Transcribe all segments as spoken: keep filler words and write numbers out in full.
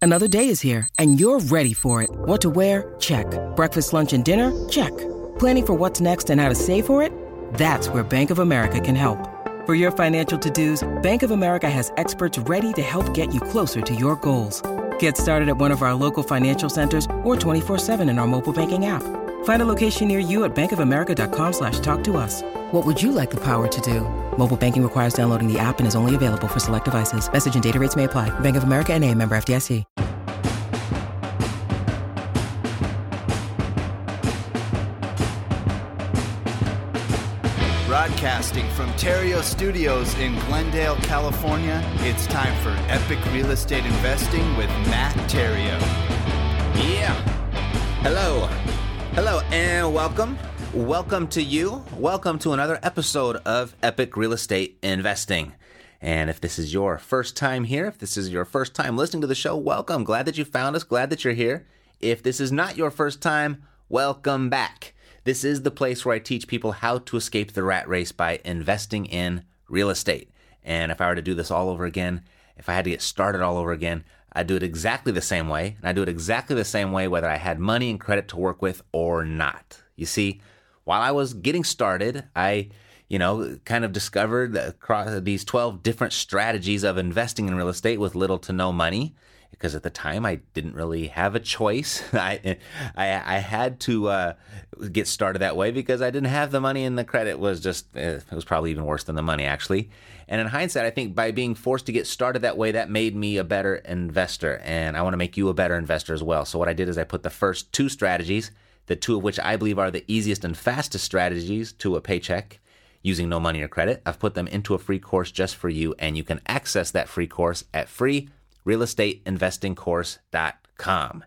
Another day is here, and you're ready for it. What to wear? Check. Breakfast, lunch, and dinner? Check. Planning for what's next and how to save for it? That's where Bank of America can help. For your financial to-dos, Bank of America has experts ready to help get you closer to your goals. Get started at one of our local financial centers or twenty-four seven in our mobile banking app. Find a location near you at bankofamerica.com slash talk to us. What would you like the power to do? Mobile banking requires downloading the app and is only available for select devices. Message and data rates may apply. Bank of America N A, member F D I C. Broadcasting from Terrio Studios in Glendale, California, it's time for Epic Real Estate Investing with Matt Terrio. Yeah. Hello. Hello and welcome. Welcome to you. Welcome to another episode of Epic Real Estate Investing. And if this is your first time here, if this is your first time listening to the show, welcome. Glad that you found us. Glad that you're here. If this is not your first time, welcome back. This is the place where I teach people how to escape the rat race by investing in real estate. And if I were to do this all over again, if I had to get started all over again, I'd do it exactly the same way. And I'd do it exactly the same way whether I had money and credit to work with or not. You see, while I was getting started, I, you know, kind of discovered across these twelve different strategies of investing in real estate with little to no money. Because at the time I didn't really have a choice. I I, I had to uh, get started that way because I didn't have the money, and the credit was just, eh, it was probably even worse than the money, actually. And in hindsight, I think by being forced to get started that way, that made me a better investor. And I want to make you a better investor as well. So what I did is I put the first two strategies, the two of which I believe are the easiest and fastest strategies to a paycheck using no money or credit. I've put them into a free course just for you, and you can access that free course at free real estate investing course dot com.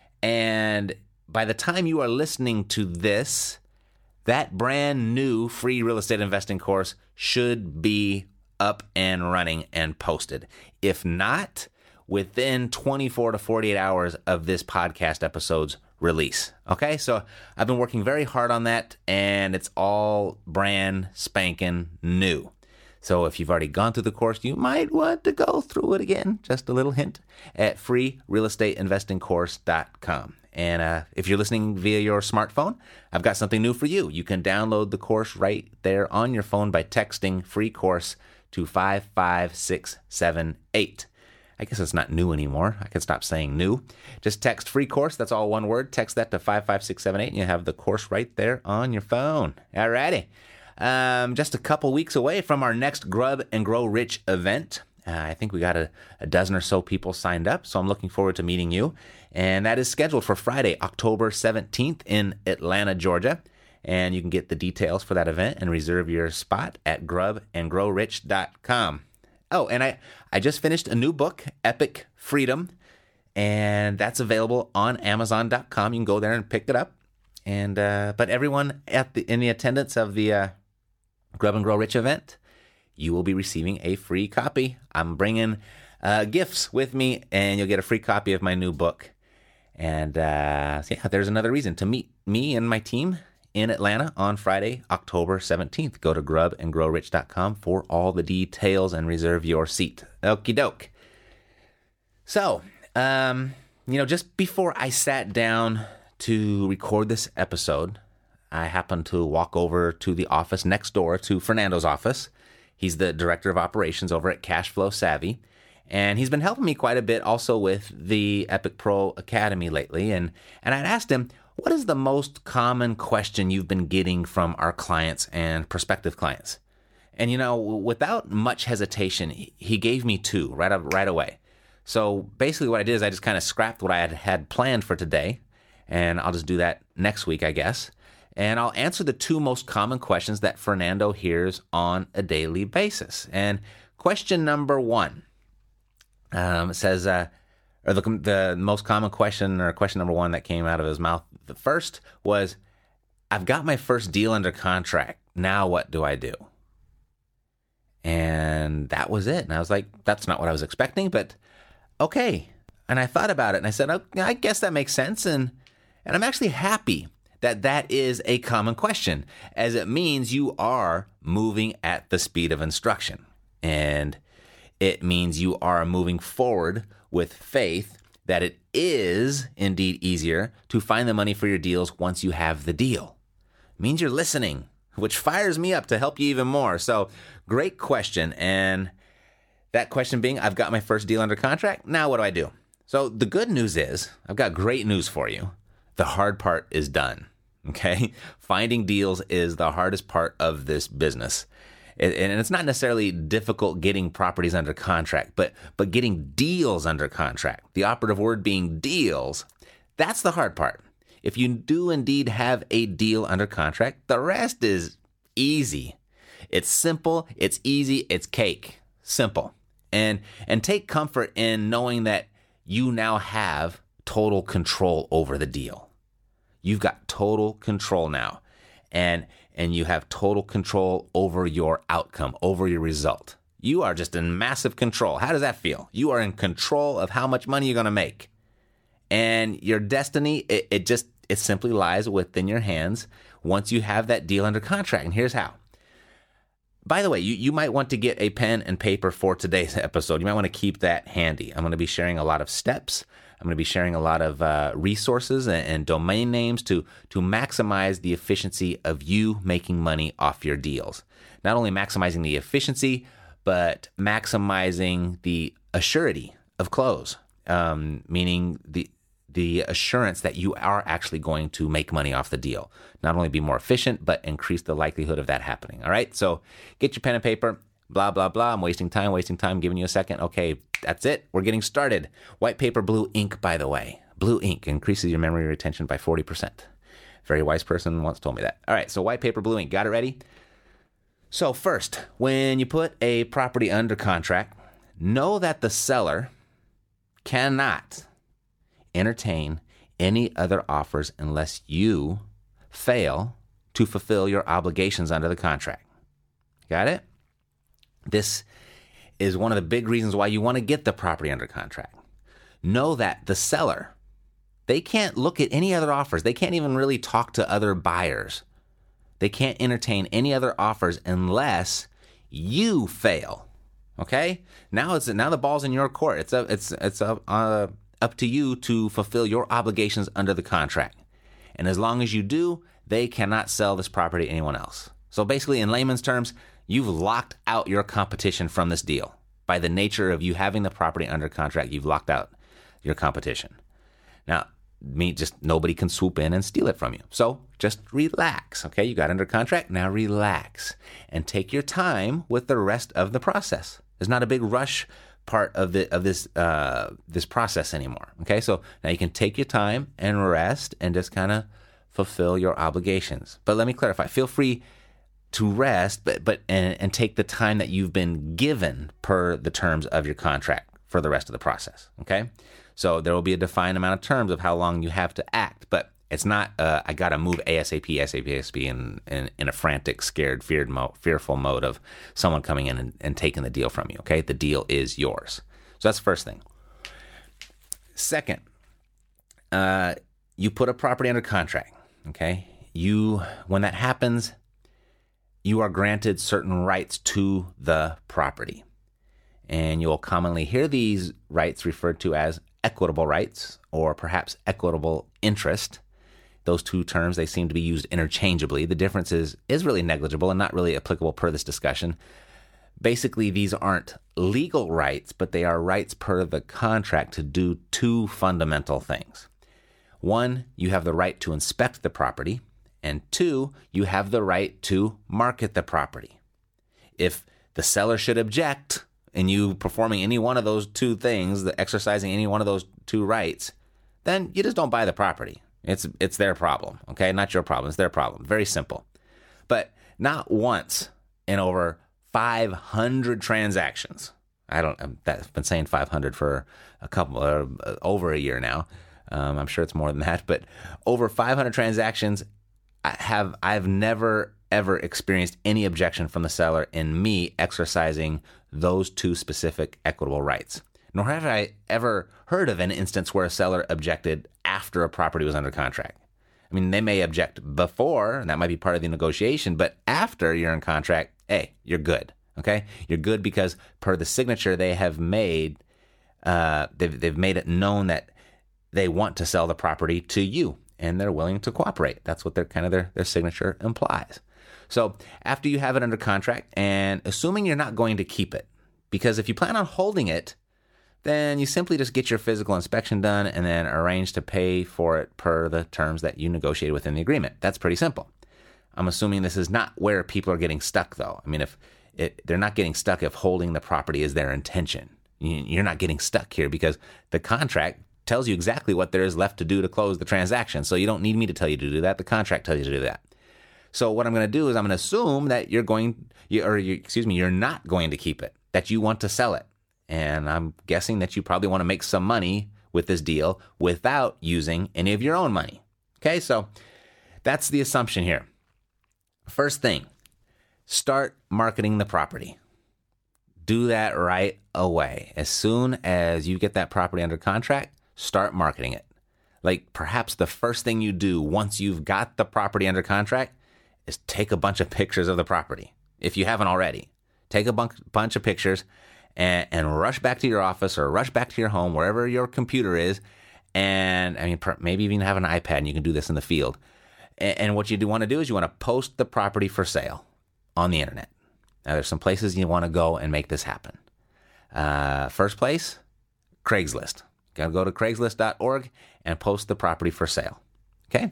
And by the time you are listening to this, that brand new free real estate investing course should be up and running and posted. If not, within twenty-four to forty-eight hours of this podcast episode's release. Okay, so I've been working very hard on that, and it's all brand spanking new. So if you've already gone through the course, you might want to go through it again. Just a little hint at free real estate investing course dot com. And uh, if you're listening via your smartphone, I've got something new for you. You can download the course right there on your phone by texting free course to five five six seven eight. I guess it's not new anymore. I can stop saying new. Just text free course. That's all one word. Text that to five five six seven eight, and you have the course right there on your phone. Alrighty. Um, just a couple weeks away from our next Grub and Grow Rich event. Uh, I think we got a, a dozen or so people signed up, so I'm looking forward to meeting you. And that is scheduled for Friday, October seventeenth in Atlanta, Georgia. And you can get the details for that event and reserve your spot at grub and grow rich dot com. Oh, and I, I just finished a new book, Epic Freedom, and that's available on amazon dot com. You can go there and pick it up. And uh, but everyone at the in the attendance of the uh, Grub and Grow Rich event, you will be receiving a free copy. I'm bringing uh, gifts with me, and you'll get a free copy of my new book. And uh, yeah, there's another reason to meet me and my team in Atlanta on Friday, October seventeenth. Go to grub and grow rich dot com for all the details and reserve your seat. Okie doke. So, um, you know, just before I sat down to record this episode, I happened to walk over to the office next door to Fernando's office. He's the director of operations over at Cashflow Savvy, and he's been helping me quite a bit also with the Epic Pro Academy lately. And, and I'd asked him, what is the most common question you've been getting from our clients and prospective clients? And, you know, without much hesitation, he gave me two right, up, right away. So basically what I did is I just kind of scrapped what I had, had planned for today, and I'll just do that next week, I guess. And I'll answer the two most common questions that Fernando hears on a daily basis. And question number one um, says, uh, or the, the most common question, or question number one that came out of his mouth, the first was, I've got my first deal under contract. Now what do I do? And that was it. And I was like, that's not what I was expecting, but okay. And I thought about it, and I said, oh, I guess that makes sense. And and I'm actually happy that that is a common question, as it means you are moving at the speed of instruction. And it means you are moving forward with faith that it is indeed easier to find the money for your deals once you have the deal. It means you're listening, which fires me up to help you even more. So great question. And that question being, I've got my first deal under contract. Now what do I do? So the good news is, I've got great news for you. The hard part is done. Okay? Finding deals is the hardest part of this business. And it's not necessarily difficult getting properties under contract, but but getting deals under contract. The operative word being deals. That's the hard part. If you do indeed have a deal under contract, the rest is easy. It's simple, it's easy, it's cake. Simple. And and take comfort in knowing that you now have total control over the deal. You've got total control now. And and you have total control over your outcome, over your result. You are just in massive control. How does that feel? You are in control of how much money you're going to make. And your destiny, it, it just, it simply lies within your hands once you have that deal under contract. And here's how. By the way, you, you might want to get a pen and paper for today's episode. You might want to keep that handy. I'm going to be sharing a lot of steps. I'm going to be sharing a lot of uh, resources and, and domain names to, to maximize the efficiency of you making money off your deals. Not only maximizing the efficiency, but maximizing the assurity of close, um, meaning the the assurance that you are actually going to make money off the deal. Not only be more efficient, but increase the likelihood of that happening. All right, so get your pen and paper. Blah, blah, blah. I'm wasting time, wasting time, giving you a second. Okay, that's it. We're getting started. White paper, blue ink, by the way. Blue ink increases your memory retention by forty percent. Very wise person once told me that. All right, so white paper, blue ink. Got it ready? So first, when you put a property under contract, know that the seller cannot entertain any other offers unless you fail to fulfill your obligations under the contract. Got it? This is one of the big reasons why you want to get the property under contract. Know that the seller, they can't look at any other offers. They can't even really talk to other buyers. They can't entertain any other offers unless you fail. Okay? Now it's now the ball's in your court. It's up, it's it's up, uh, up to you to fulfill your obligations under the contract. And as long as you do, they cannot sell this property to anyone else. So basically, in layman's terms, you've locked out your competition from this deal. By the nature of you having the property under contract, you've locked out your competition. Now, me just nobody can swoop in and steal it from you. So just relax, okay? You got under contract, now relax and take your time with the rest of the process. There's not a big rush part of the of this uh, this process anymore, okay? So now you can take your time and rest and just kind of fulfill your obligations. But let me clarify. Feel free to rest, but but and, and take the time that you've been given per the terms of your contract for the rest of the process, okay? So there will be a defined amount of terms of how long you have to act, but it's not, uh, I got to move ASAP, ASAP, ASAP in, in, in a frantic, scared, feared mo- fearful mode of someone coming in and, and taking the deal from you, okay? The deal is yours. So that's the first thing. Second, uh, you put a property under contract, okay? You, when that happens, you are granted certain rights to the property. And you'll commonly hear these rights referred to as equitable rights or perhaps equitable interest. Those two terms, they seem to be used interchangeably. The difference is, is really negligible and not really applicable per this discussion. Basically, these aren't legal rights, but they are rights per the contract to do two fundamental things. One, you have the right to inspect the property. And two, you have the right to market the property. If the seller should object in you performing any one of those two things, the exercising any one of those two rights, then you just don't buy the property. It's it's their problem, okay? Not your problem. It's their problem. Very simple. But not once in over five hundred transactions. I don't. I've been saying five hundred for a couple, uh, over a year now. Um, I'm sure it's more than that, but over five hundred transactions. I have I've never ever experienced any objection from the seller in me exercising those two specific equitable rights. Nor have I ever heard of an instance where a seller objected after a property was under contract. I mean, they may object before, and that might be part of the negotiation, but after you're in contract, hey, you're good, okay? You're good because per the signature they have made, uh, they've, they've made it known that they want to sell the property to you and they're willing to cooperate. That's what their kind of their, their signature implies. So after you have it under contract, and assuming you're not going to keep it, because if you plan on holding it, then you simply just get your physical inspection done and then arrange to pay for it per the terms that you negotiated within the agreement. That's pretty simple. I'm assuming this is not where people are getting stuck, though. I mean, if it, they're not getting stuck if holding the property is their intention. You're not getting stuck here because the contract tells you exactly what there is left to do to close the transaction. So you don't need me to tell you to do that. The contract tells you to do that. So what I'm going to do is I'm going to assume that you're going, you, or you, excuse me, you're not going to keep it, that you want to sell it. And I'm guessing that you probably want to make some money with this deal without using any of your own money. Okay, so that's the assumption here. First thing, start marketing the property. Do that right away. As soon as you get that property under contract, start marketing it. Like perhaps the first thing you do once you've got the property under contract is take a bunch of pictures of the property. If you haven't already, take a bunch, bunch of pictures and, and rush back to your office or rush back to your home, wherever your computer is. And I mean, maybe even have an iPad and you can do this in the field. And, and what you do want to do is you want to post the property for sale on the internet. Now, there's some places you want to go and make this happen. Uh, first place, Craigslist. Got to go to craigslist dot org and post the property for sale. Okay.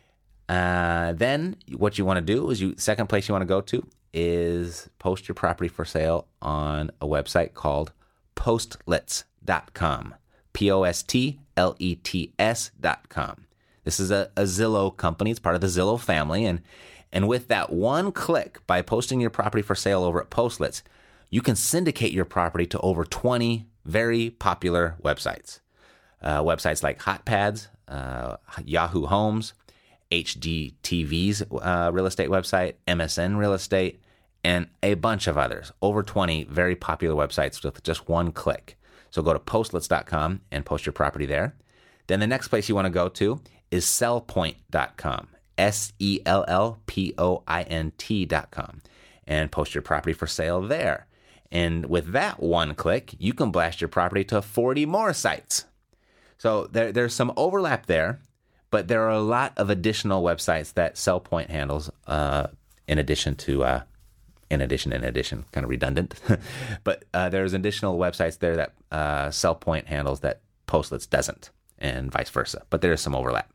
Uh, then what you want to do is you, second place you want to go to is post your property for sale on a website called postlets dot com. P O S T L E T S dot com. This is a, a Zillow company. It's part of the Zillow family. And And with that one click, by posting your property for sale over at Postlets, you can syndicate your property to over twenty very popular websites. Uh, websites like HotPads, uh, Yahoo Homes, H G T V's uh, real estate website, M S N Real Estate, and a bunch of others. Over twenty very popular websites with just one click. So go to postlets dot com and post your property there. Then the next place you want to go to is sell point dot com. S E L L P O I N T dot com, and post your property for sale there. And with that one click, you can blast your property to forty more sites. So there, there's some overlap there, but there are a lot of additional websites that SellPoint handles, uh, in addition to, uh, in addition, in addition, kind of redundant. But uh, there's additional websites there that uh, SellPoint handles that Postlets doesn't, and vice versa. But there is some overlap.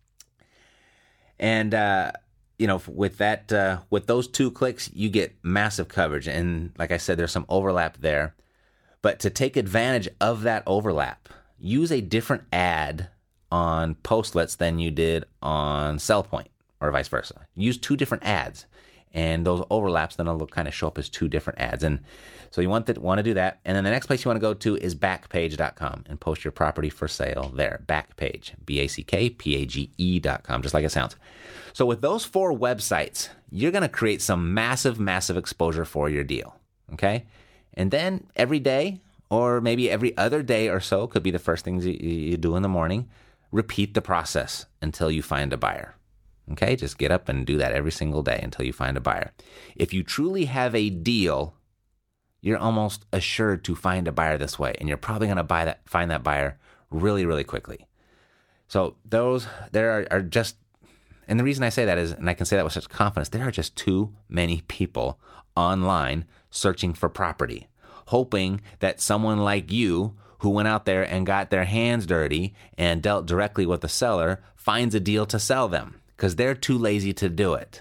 And, uh, you know, with that, uh, with those two clicks, you get massive coverage. And like I said, there's some overlap there. But to take advantage of that overlap, use a different ad on Postlets than you did on SellPoint, or vice versa. Use two different ads. And those overlaps then will kind of show up as two different ads. And so you want to want to do that. And then the next place you want to go to is backpage dot com and post your property for sale there. Backpage, B A C K P A G E dot com, just like it sounds. So with those four websites, you're going to create some massive, massive exposure for your deal. Okay? And then every day, or maybe every other day or so, could be the first things you, you do in the morning, repeat the process until you find a buyer. Okay, just get up and do that every single day until you find a buyer. If you truly have a deal, you're almost assured to find a buyer this way, and you're probably going to buy that, find that buyer really, really quickly. So those, there are, are just, and the reason I say that is, and I can say that with such confidence, there are just too many people online searching for property, hoping that someone like you, who went out there and got their hands dirty and dealt directly with the seller, finds a deal to sell them. Because they're too lazy to do it.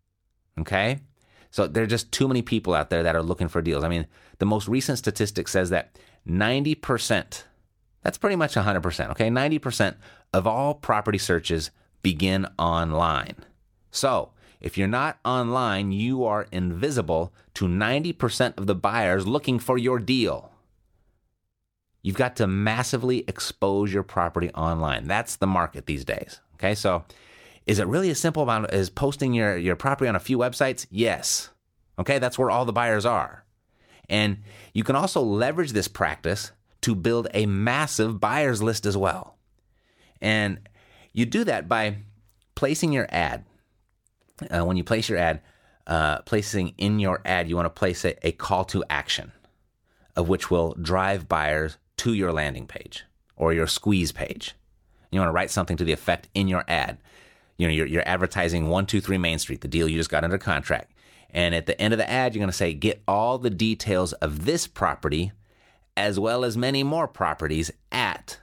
Okay? So there are just too many people out there that are looking for deals. I mean, the most recent statistic says that ninety percent, that's pretty much one hundred percent, okay? ninety percent of all property searches begin online. So if you're not online, you are invisible to ninety percent of the buyers looking for your deal. You've got to massively expose your property online. That's the market these days. Okay, so is it really as simple about as posting your, your property on a few websites? Yes. Okay, that's where all the buyers are. And you can also leverage this practice to build a massive buyers list as well. And you do that by placing your ad. Uh, when you place your ad, uh, placing in your ad, you want to place a, a call to action, of which will drive buyers to your landing page or your squeeze page. You want to write something to the effect in your ad. You know, you're, you're advertising one two three Main Street, the deal you just got under contract. And at the end of the ad, you're going to say, get all the details of this property as well as many more properties at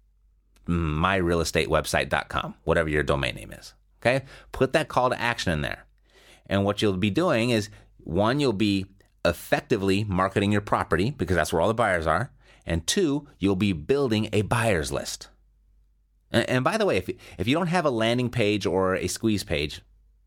my real estate website dot com, whatever your domain name is. Okay? Put that call to action in there. And what you'll be doing is, one, you'll be effectively marketing your property because that's where all the buyers are. And two, you'll be building a buyer's list. And, and by the way, if, if you don't have a landing page or a squeeze page,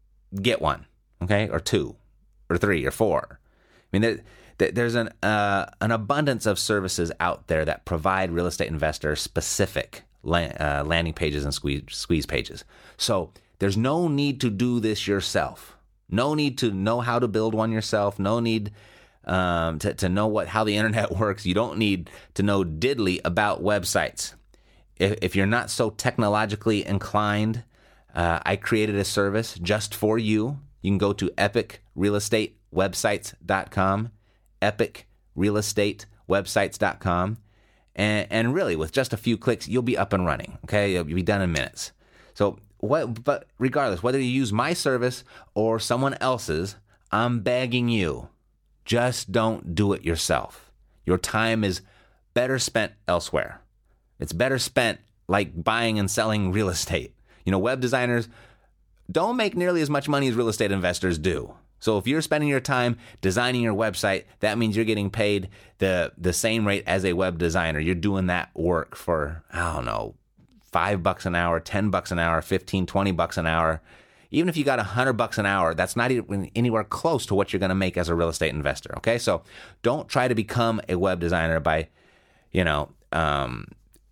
get one, okay? Or two, or three, or four. I mean, there, there, there's an uh, an abundance of services out there that provide real estate investors specific la- uh, landing pages and squeeze, squeeze pages. So there's no need to do this yourself. No need to know how to build one yourself. No need um, to, to know what how the internet works. You don't need to know diddly about websites. If, if you're not so technologically inclined, uh, I created a service just for you. You can go to epic real estate websites dot com, epic real estate websites dot com, and, and really with just a few clicks, you'll be up and running. Okay, you'll be done in minutes. So. What, but regardless, whether you use my service or someone else's, I'm begging you, just don't do it yourself. Your time is better spent elsewhere. It's better spent like buying and selling real estate. You know, web designers don't make nearly as much money as real estate investors do. So if you're spending your time designing your website, that means you're getting paid the, the same rate as a web designer. You're doing that work for, I don't know, five bucks an hour, ten bucks an hour, fifteen, twenty bucks an hour. Even if you got a hundred bucks an hour, that's not even anywhere close to what you're going to make as a real estate investor. Okay. So don't try to become a web designer by, you know, um,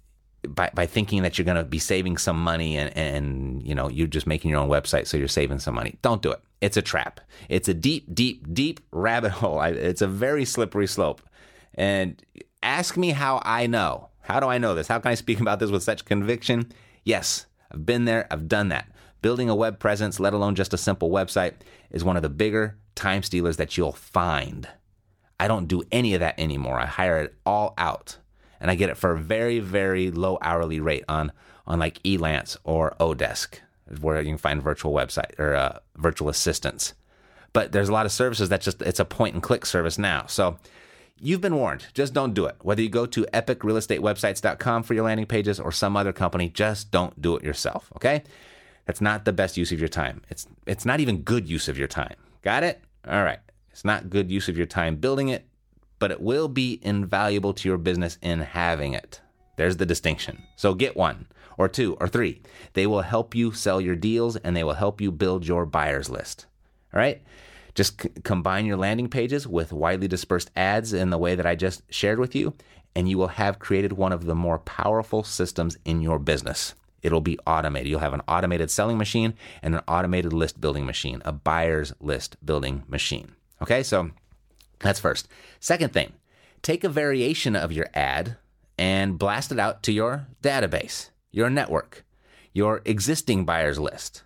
by, by thinking that you're going to be saving some money and, and, you know, you're just making your own website. So you're saving some money. Don't do it. It's a trap. It's a deep, deep, deep rabbit hole. I, it's a very slippery slope. And ask me how I know. How do I know this? How can I speak about this with such conviction? Yes, I've been there. I've done that. Building a web presence, let alone just a simple website, is one of the bigger time stealers that you'll find. I don't do any of that anymore. I hire it all out. And I get it for a very, very low hourly rate on, on like Elance or Odesk, where you can find virtual website or uh, virtual assistants. But there's a lot of services that just, it's a point and click service now. So you've been warned. Just don't do it. Whether you go to epic real estate websites dot com for your landing pages or some other company, just don't do it yourself, okay? That's not the best use of your time. It's it's not even good use of your time. Got it? All right. It's not good use of your time building it, but it will be invaluable to your business in having it. There's the distinction. So get one or two or three. They will help you sell your deals and they will help you build your buyer's list. All right? Just c- combine your landing pages with widely dispersed ads in the way that I just shared with you, and you will have created one of the more powerful systems in your business. It'll be automated. You'll have an automated selling machine and an automated list building machine, a buyer's list building machine. Okay, so that's first. Second thing, take a variation of your ad and blast it out to your database, your network, your existing buyer's list.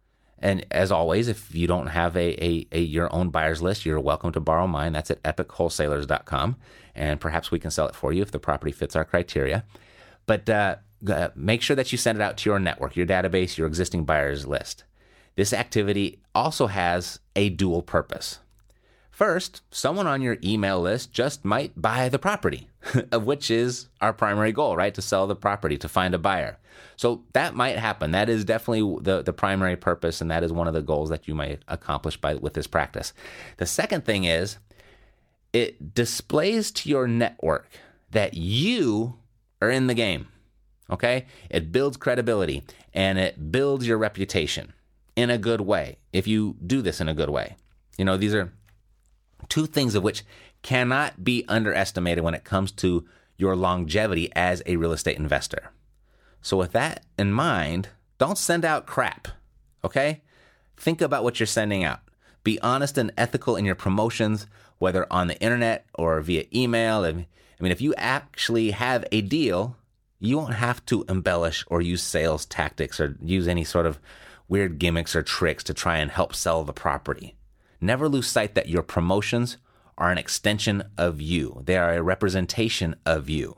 And as always, if you don't have a, a, a your own buyer's list, you're welcome to borrow mine. That's at epic wholesalers dot com. And perhaps we can sell it for you if the property fits our criteria. But uh, uh, make sure that you send it out to your network, your database, your existing buyer's list. This activity also has a dual purpose. First, someone on your email list just might buy the property, of which is our primary goal, right? To sell the property, to find a buyer. So that might happen. That is definitely the, the primary purpose, and that is one of the goals that you might accomplish by with this practice. The second thing is it displays to your network that you are in the game, okay? It builds credibility, and it builds your reputation in a good way if you do this in a good way. You know, these are two things of which cannot be underestimated when it comes to your longevity as a real estate investor. So with that in mind, don't send out crap, okay? Think about what you're sending out. Be honest and ethical in your promotions, whether on the internet or via email. I mean, if you actually have a deal, you won't have to embellish or use sales tactics or use any sort of weird gimmicks or tricks to try and help sell the property. Never lose sight that your promotions are an extension of you. They are a representation of you.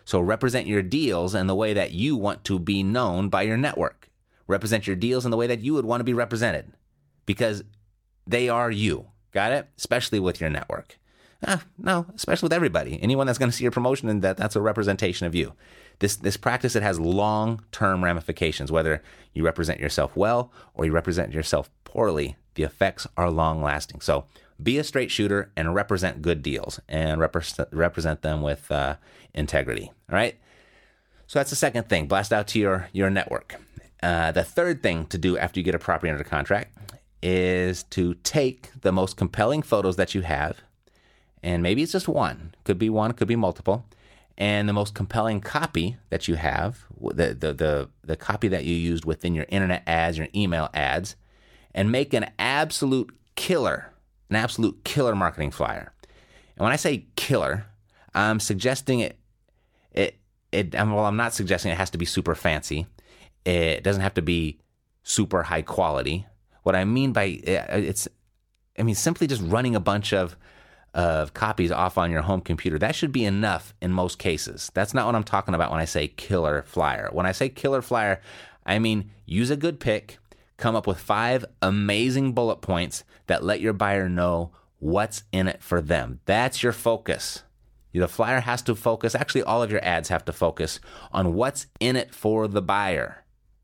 So represent your deals in the way that you want to be known by your network. Represent your deals in the way that you would want to be represented, because they are you. Got it? Especially with your network. Ah, no, especially with everybody. Anyone that's going to see your promotion, and that that's a representation of you. This this practice, it has long-term ramifications. Whether you represent yourself well or you represent yourself poorly, the effects are long-lasting. So be a straight shooter and represent good deals, and represent represent them with uh, integrity. All right? So that's the second thing. Blast out to your, your network. Uh, the third thing to do after you get a property under contract is to take the most compelling photos that you have, and maybe it's just one, could be one, could be multiple, and the most compelling copy that you have, the the the, the copy that you used within your internet ads, your email ads, and make an absolute killer, an absolute killer marketing flyer. And when I say killer, I'm suggesting it, it, it well, I'm not suggesting it has to be super fancy. It doesn't have to be super high quality. What I mean by it's, I mean, simply just running a bunch of, of copies off on your home computer, that should be enough in most cases. That's not what I'm talking about when I say killer flyer. When I say killer flyer, I mean use a good pick, come up with five amazing bullet points that let your buyer know what's in it for them. That's your focus. The flyer has to focus, actually all of your ads have to focus on what's in it for the buyer.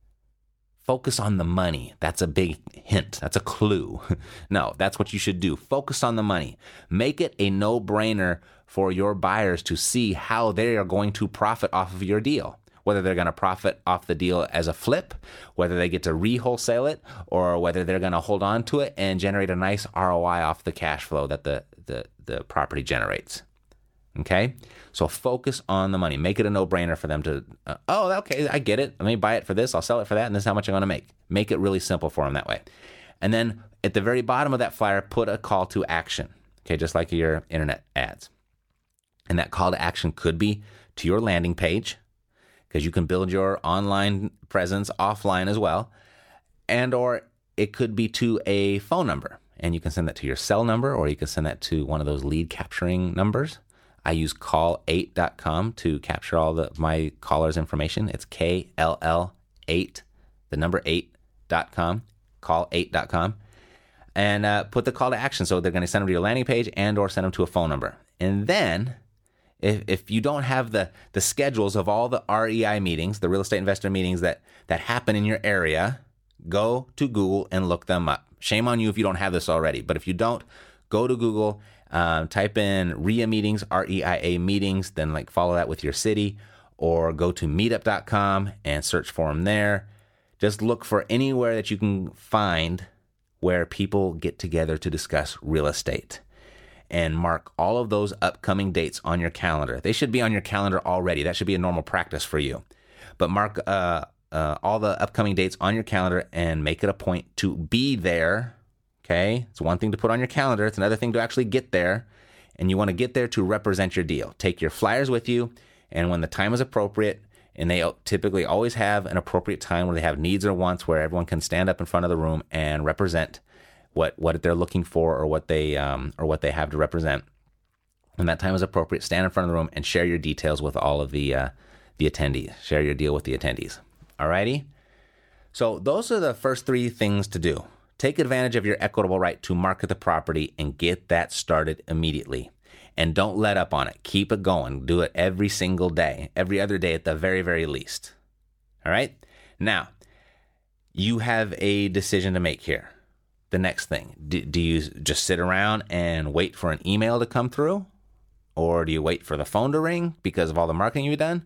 Focus on the money. That's a big hint. That's a clue. No, that's what you should do. Focus on the money. Make it a no-brainer for your buyers to see how they are going to profit off of your deal. Whether they're going to profit off the deal as a flip, whether they get to re-wholesale it, or whether they're going to hold on to it and generate a nice R O I off the cash flow that the, the, the property generates. Okay? So focus on the money. Make it a no-brainer for them to, uh, oh, okay, I get it. Let me buy it for this. I'll sell it for that, and this is how much I'm going to make. Make it really simple for them that way. And then at the very bottom of that flyer, put a call to action, okay, just like your internet ads. And that call to action could be to your landing page, because you can build your online presence offline as well, and or it could be to a phone number. And you can send that to your cell number, or you can send that to one of those lead capturing numbers. I use call eight dot com to capture all the my callers' information. It's K L L eight, the number eight dot com, call eight dot com. And uh, put the call to action. So they're going to send them to your landing page and or send them to a phone number. And then if, if you don't have the, the schedules of all the R E I meetings, the real estate investor meetings that, that happen in your area, go to Google and look them up. Shame on you if you don't have this already. But if you don't, go to Google. Um, type in R E I A meetings, R E I A meetings, then like follow that with your city, or go to meetup dot com and search for them there. Just look for anywhere that you can find where people get together to discuss real estate, and mark all of those upcoming dates on your calendar. They should be on your calendar already. That should be a normal practice for you. But mark uh, uh, all the upcoming dates on your calendar and make it a point to be there. Okay, it's one thing to put on your calendar. It's another thing to actually get there. And you want to get there to represent your deal. Take your flyers with you, and when the time is appropriate, and they typically always have an appropriate time where they have needs or wants where everyone can stand up in front of the room and represent what, what they're looking for, or what they um, or what they have to represent. When that time is appropriate, stand in front of the room and share your details with all of the uh, the attendees. Share your deal with the attendees. Alrighty? So those are the first three things to do. Take advantage of your equitable right to market the property and get that started immediately. And don't let up on it. Keep it going. Do it every single day, every other day at the very, very least. All right? Now, you have a decision to make here. The next thing, do, do you just sit around and wait for an email to come through? Or do you wait for the phone to ring because of all the marketing you've done?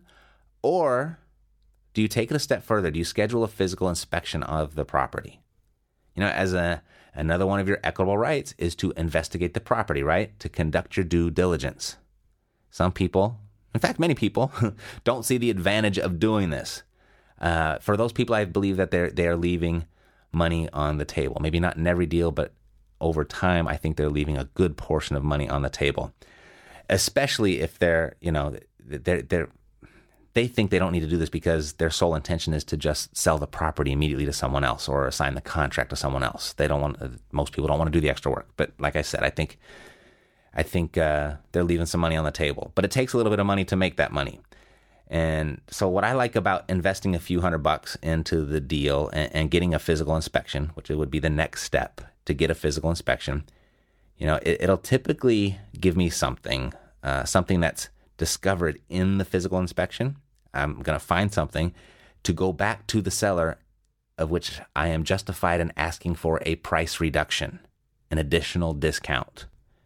Or do you take it a step further? Do you schedule a physical inspection of the property? You know, as a another one of your equitable rights is to investigate the property, right? To conduct your due diligence. Some people, in fact, many people, don't see the advantage of doing this. Uh, for those people, I believe that they're they are leaving money on the table. Maybe not in every deal, but over time, I think they're leaving a good portion of money on the table. Especially if they're, you know, they're they're. They think they don't need to do this because their sole intention is to just sell the property immediately to someone else or assign the contract to someone else. They don't want. Most people don't want to do the extra work. But like I said, I think, I think uh, they're leaving some money on the table. But it takes a little bit of money to make that money. And so what I like about investing a few hundred bucks into the deal and, and getting a physical inspection, which would be the next step to get a physical inspection, you know, it, it'll typically give me something, uh, something that's discovered in the physical inspection. I'm going to find something to go back to the seller of which I am justified in asking for a price reduction, an additional discount.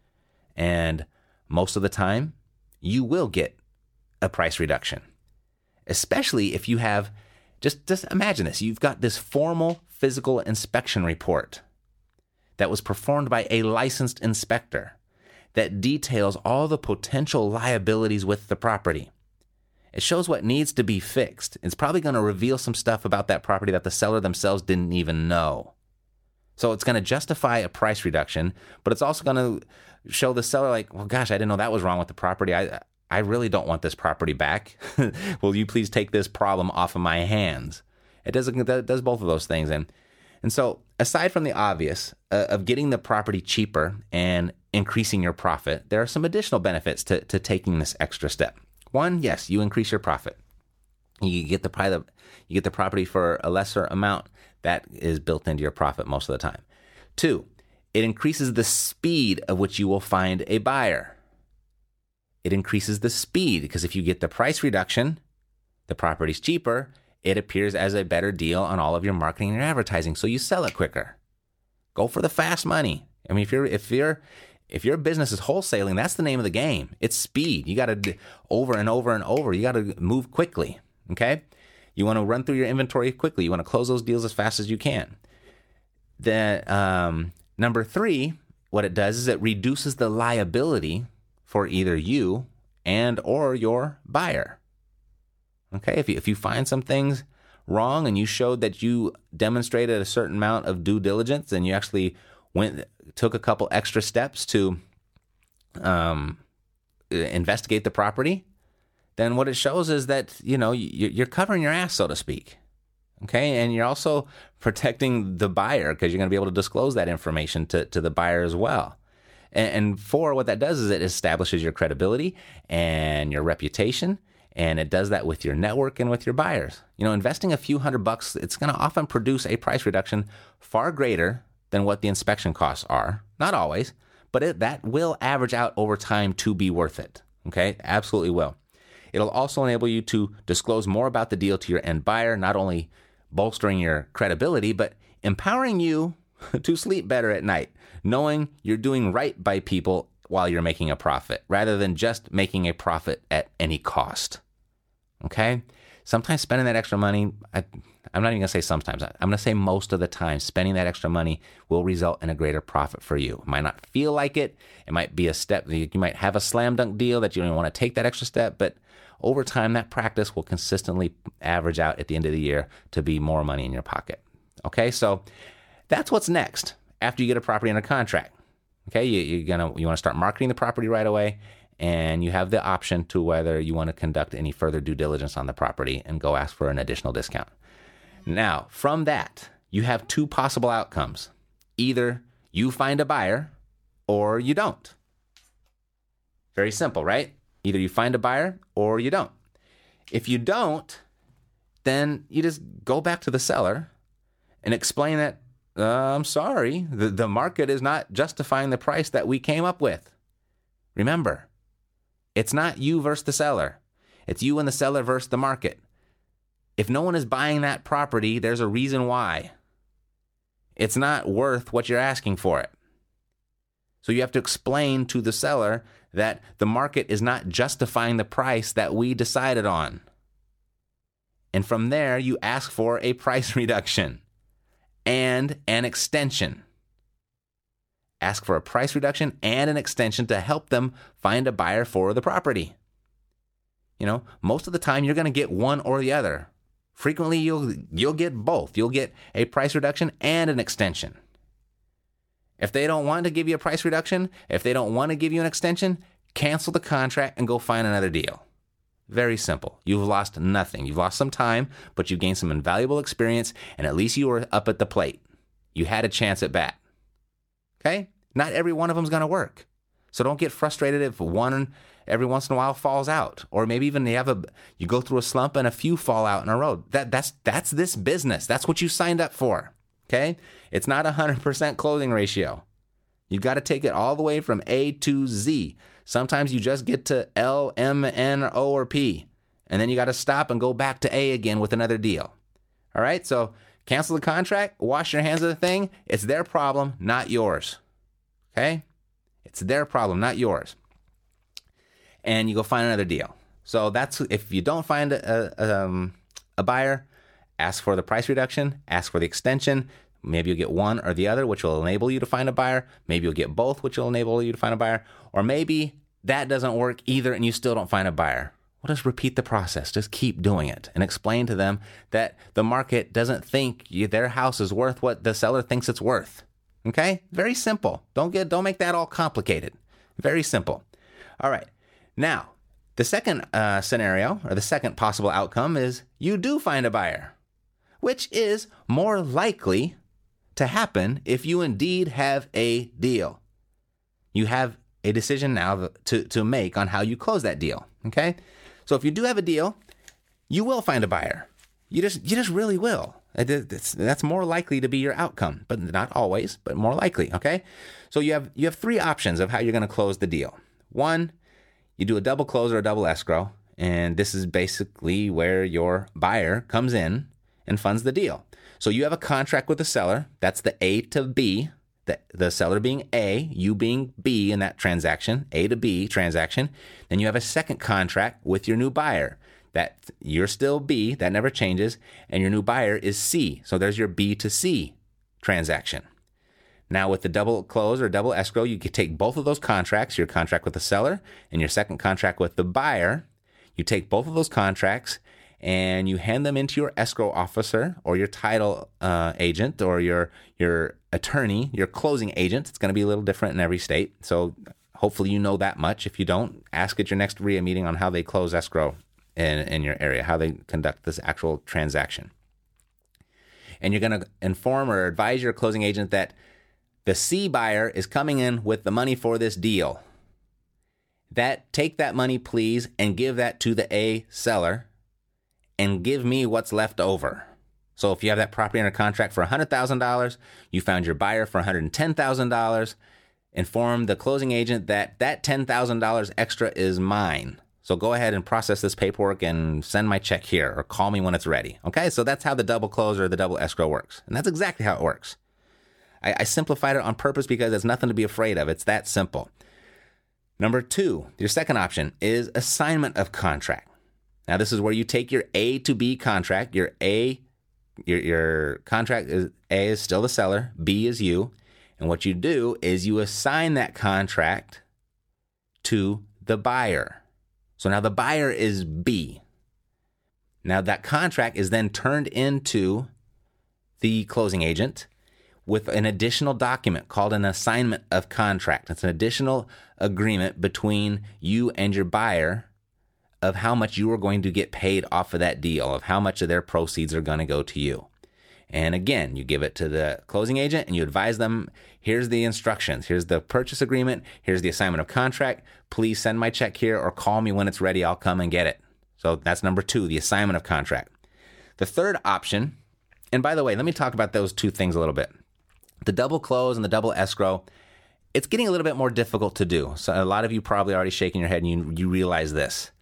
And most of the time, you will get a price reduction, especially if you have, just, just imagine this, you've got this formal physical inspection report that was performed by a licensed inspector that details all the potential liabilities with the property. It shows what needs to be fixed. It's probably going to reveal some stuff about that property that the seller themselves didn't even know. So it's going to justify a price reduction, but it's also going to show the seller like, well, gosh, I didn't know that was wrong with the property. I I really don't want this property back. Will you please take this problem off of my hands? It does, it does both of those things. And, and so aside from the obvious uh, of getting the property cheaper and increasing your profit, there are some additional benefits to, to taking this extra step. One, yes, you increase your profit. You get the private, you get the property for a lesser amount. That is built into your profit most of the time. Two, it increases the speed of which you will find a buyer. It increases the speed because if you get the price reduction, the property's cheaper, it appears as a better deal on all of your marketing and your advertising, so you sell it quicker. Go for the fast money. I mean, if you're if you're If your business is wholesaling, that's the name of the game. It's speed. You got to over and over and over. You got to move quickly, okay? You want to run through your inventory quickly. You want to close those deals as fast as you can. Then um, number three, what it does is it reduces the liability for either you and or your buyer. Okay, if you, if you find some things wrong and you showed that you demonstrated a certain amount of due diligence and you actually went took a couple extra steps to um, investigate the property, then what it shows is that, you know, you're covering your ass, so to speak. Okay, and you're also protecting the buyer because you're going to be able to disclose that information to, to the buyer as well. And, and four, what that does is it establishes your credibility and your reputation, and it does that with your network and with your buyers. You know, investing a few hundred bucks, it's going to often produce a price reduction far greater than what the inspection costs are. Not always, but it, that will average out over time to be worth it. Okay, absolutely will. It'll also enable you to disclose more about the deal to your end buyer, not only bolstering your credibility, but empowering you to sleep better at night, knowing you're doing right by people while you're making a profit, rather than just making a profit at any cost. Okay? Sometimes spending that extra money, I, I'm not even going to say sometimes, I'm going to say most of the time, spending that extra money will result in a greater profit for you. It might not feel like it. It might be a step, you might have a slam dunk deal that you don't even want to take that extra step, but over time, that practice will consistently average out at the end of the year to be more money in your pocket. Okay, so that's what's next after you get a property under contract. Okay, you, you're gonna you want to start marketing the property right away, and you have the option to whether you want to conduct any further due diligence on the property and go ask for an additional discount. Now, from that, you have two possible outcomes. Either you find a buyer or you don't. Very simple, right? Either you find a buyer or you don't. If you don't, then you just go back to the seller and explain that, uh, I'm sorry, the, the market is not justifying the price that we came up with. Remember, it's not you versus the seller. It's you and the seller versus the market. If no one is buying that property, there's a reason why. It's not worth what you're asking for it. So you have to explain to the seller that the market is not justifying the price that we decided on. And from there, you ask for a price reduction and an extension. Ask for a price reduction and an extension to help them find a buyer for the property. You know, most of the time, you're going to get one or the other. Frequently, you'll you'll get both. You'll get a price reduction and an extension. If they don't want to give you a price reduction, if they don't want to give you an extension, cancel the contract and go find another deal. Very simple. You've lost nothing. You've lost some time, but you've gained some invaluable experience, and at least you were up at the plate. You had a chance at bat. Okay? Not every one of them is going to work. So don't get frustrated if one every once in a while falls out, or maybe even you have a you go through a slump and a few fall out in a row. That that's that's this business. That's what you signed up for. Okay, it's not a hundred percent closing ratio. You've got to take it all the way from A to Z. Sometimes you just get to L, M, N, or O, or P, and then you got to stop and go back to A again with another deal. All right, so cancel the contract, wash your hands of the thing. It's their problem, not yours. Okay, it's their problem, not yours. And you go find another deal. So that's if you don't find a, a, um, a buyer, ask for the price reduction, ask for the extension. Maybe you'll get one or the other, which will enable you to find a buyer. Maybe you'll get both, which will enable you to find a buyer. Or maybe that doesn't work either and you still don't find a buyer. Well, just repeat the process. Just keep doing it and explain to them that the market doesn't think you, their house is worth what the seller thinks it's worth. Okay? Very simple. Don't get, don't make that all complicated. Very simple. All right. Now, the second uh, scenario, or the second possible outcome, is you do find a buyer, which is more likely to happen if you indeed have a deal. You have a decision now to, to make on how you close that deal, okay? So if you do have a deal, you will find a buyer. You just you just really will. It's, that's more likely to be your outcome, but not always, but more likely, okay? So you have you have three options of how you're going to close the deal. One, you do a double close or a double escrow, and this is basically where your buyer comes in and funds the deal. So you have a contract with the seller. That's the A to B, the, the seller being A, you being B in that transaction, A to B transaction. Then you have a second contract with your new buyer. That you're still B, that never changes, and your new buyer is C. So there's your B to C transaction. Now with the double close or double escrow, you can take both of those contracts, your contract with the seller and your second contract with the buyer. You take both of those contracts and you hand them into your escrow officer or your title uh, agent or your your attorney, your closing agent. It's going to be a little different in every state. So hopefully you know that much. If you don't, ask at your next R I A meeting on how they close escrow in, in your area, how they conduct this actual transaction. And you're going to inform or advise your closing agent that the C buyer is coming in with the money for this deal. That take that money, please, and give that to the A seller and give me what's left over. So if you have that property under contract for one hundred thousand dollars, you found your buyer for one hundred ten thousand dollars, inform the closing agent that that ten thousand dollars extra is mine. So go ahead and process this paperwork and send my check here or call me when it's ready. Okay, so that's how the double close or the double escrow works. And that's exactly how it works. I, I simplified it on purpose because there's nothing to be afraid of. It's that simple. Number two, your second option is assignment of contract. Now, this is where you take your A to B contract. Your A, your, your contract is A is still the seller, B is you. And what you do is you assign that contract to the buyer. So now the buyer is B. Now that contract is then turned into the closing agent with an additional document called an assignment of contract. It's an additional agreement between you and your buyer of how much you are going to get paid off of that deal, of how much of their proceeds are going to go to you. And again, you give it to the closing agent and you advise them, here's the instructions, here's the purchase agreement, here's the assignment of contract, please send my check here or call me when it's ready, I'll come and get it. So that's number two, the assignment of contract. The third option, and by the way, let me talk about those two things a little bit. The double close and the double escrow, it's getting a little bit more difficult to do. So a lot of you probably already shaking your head and you, you realize this.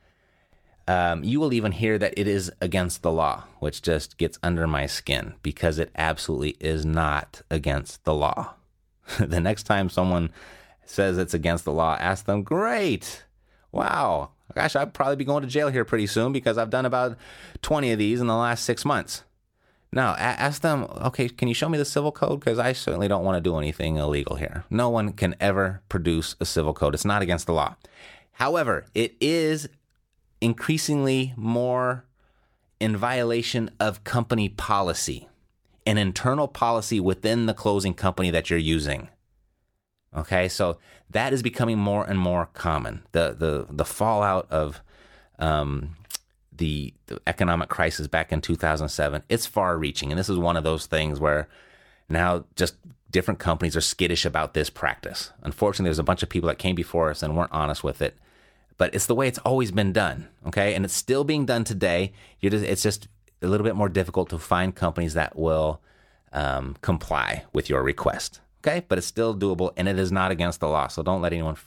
Um, you will even hear that it is against the law, which just gets under my skin because it absolutely is not against the law. The next time someone says it's against the law, ask them, great, wow, gosh, I'd probably be going to jail here pretty soon because I've done about twenty of these in the last six months. Now, ask them, okay, can you show me the civil code? Because I certainly don't want to do anything illegal here. No one can ever produce a civil code. It's not against the law. However, it is increasingly more in violation of company policy, an internal policy within the closing company that you're using. Okay, so that is becoming more and more common. The the the fallout of um, the, the economic crisis back in two thousand seven, it's far-reaching, and this is one of those things where now just different companies are skittish about this practice. Unfortunately, there's a bunch of people that came before us and weren't honest with it. but it's the way it's always been done, okay? And it's still being done today. You're just, it's just a little bit more difficult to find companies that will um, comply with your request, okay? But it's still doable, and it is not against the law. So don't let anyone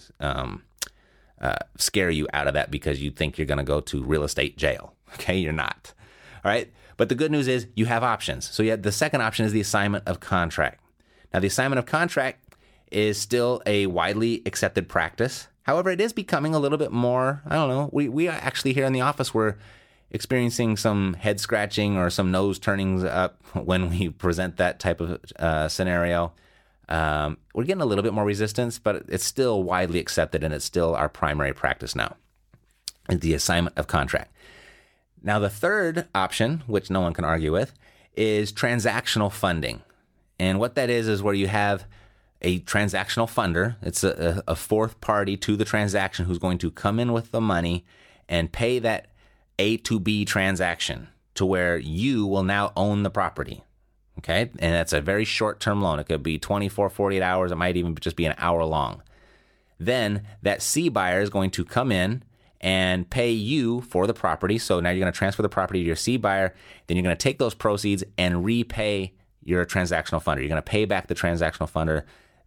um, uh, scare you out of that because you think you're going to go to real estate jail, okay? You're not, all right? But the good news is you have options. So you have, the second option is the assignment of contract. Now, the assignment of contract is still a widely accepted practice. However, it is becoming a little bit more, I don't know, we, we are actually here in the office, we're experiencing some head scratching or some nose turnings up when we present that type of uh, scenario. Um, we're getting a little bit more resistance, but it's still widely accepted, and it's still our primary practice now, is the assignment of contract. Now, the third option, which no one can argue with, is transactional funding. And what that is is where you have a transactional funder. It's a, a fourth party to the transaction who's going to come in with the money and pay that A to B transaction to where you will now own the property. Okay? And that's a very short-term loan. It could be twenty-four, forty-eight hours. It might even just be an hour long. Then that C buyer is going to come in and pay you for the property. So now you're going to transfer the property to your C buyer. Then you're going to take those proceeds and repay your transactional funder. You're going to pay back the transactional funder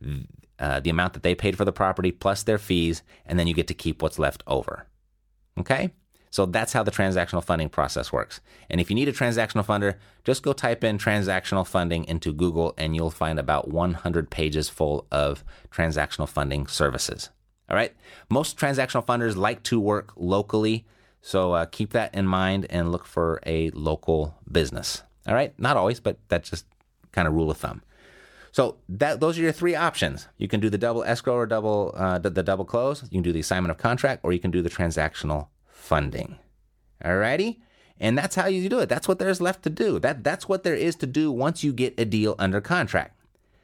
uh, the amount that they paid for the property plus their fees, and then you get to keep what's left over. Okay? So that's how the transactional funding process works. And if you need a transactional funder, just go type in transactional funding into Google, and you'll find about one hundred pages full of transactional funding services. All right? Most transactional funders like to work locally, so uh, keep that in mind and look for a local business. All right? Not always, but that's just kind of rule of thumb. So that those are your three options. You can do the double escrow or double uh, the, the double close. You can do the assignment of contract, or you can do the transactional funding. All righty? And that's how you do it. That's what there's left to do. That That's what there is to do once you get a deal under contract.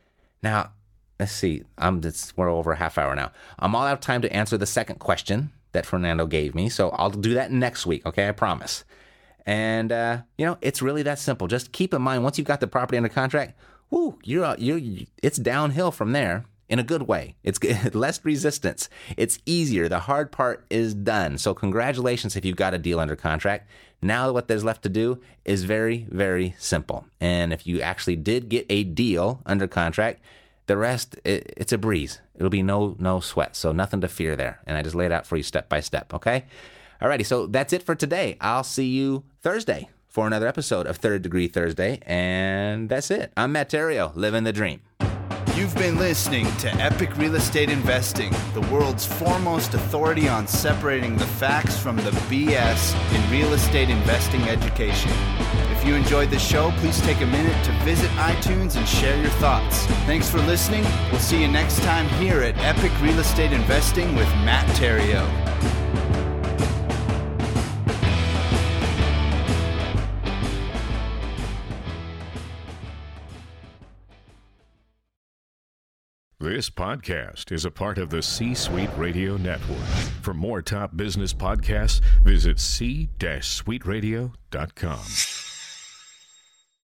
Now, let's see. I'm, it's, we're over a half hour now. I'm all out of time to answer the second question that Fernando gave me, so I'll do that next week, okay? I promise. And, uh, you know, it's really that simple. Just keep in mind, once you've got the property under contract, whoo, you're, you're, it's downhill from there in a good way. It's less resistance. It's easier. The hard part is done. So congratulations if you've got a deal under contract. Now what there's left to do is very, very simple. And if you actually did get a deal under contract, the rest, it, it's a breeze. It'll be no no sweat. So nothing to fear there. And I just laid out for you step by step, okay? Alrighty, so that's it for today. I'll see you Thursday for another episode of Third Degree Thursday, and that's it. I'm Matt Theriault, living the dream. You've been listening to Epic Real Estate Investing, the world's foremost authority on separating the facts from the B S in real estate investing education. If you enjoyed the show, please take a minute to visit iTunes and share your thoughts. Thanks for listening. We'll see you next time here at Epic Real Estate Investing with Matt Theriault. This podcast is a part of the C-Suite Radio Network. For more top business podcasts, visit c suite radio dot com.